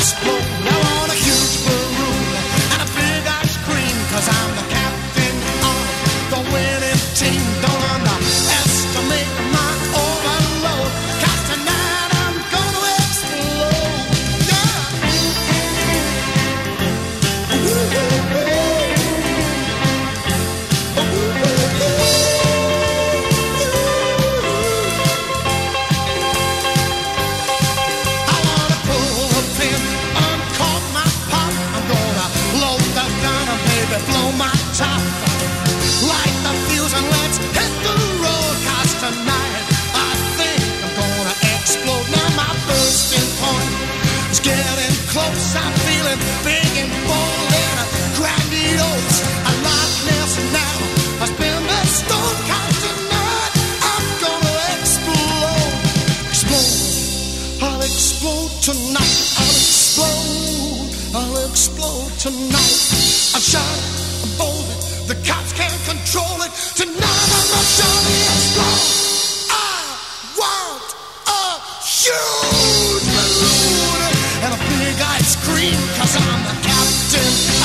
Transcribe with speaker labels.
Speaker 1: explode. I want a huge balloon and a big ice cream, 'cause I'm the captain of the winning team. Don't underestimate my overload, 'cause tonight I'm gonna explode. Yeah. I wanna pull a pin, uncork my pop. I'm gonna load the gun and baby blow my top. Light the fuse and let's hit the road, 'cause tonight I think I'm gonna explode. Now my bursting point is getting close. I'm feeling big and bold and grandiose. A lightness now has been bestowed, 'cause tonight I'm gonna explode. Explode. I'll explode tonight. I'll explode. I'll explode tonight. I'm shot, I'm bolted. The cops can't control it. Tonight I'm gonna surely explode. I want a huge balloon and a big ice cream, 'cause I'm the captain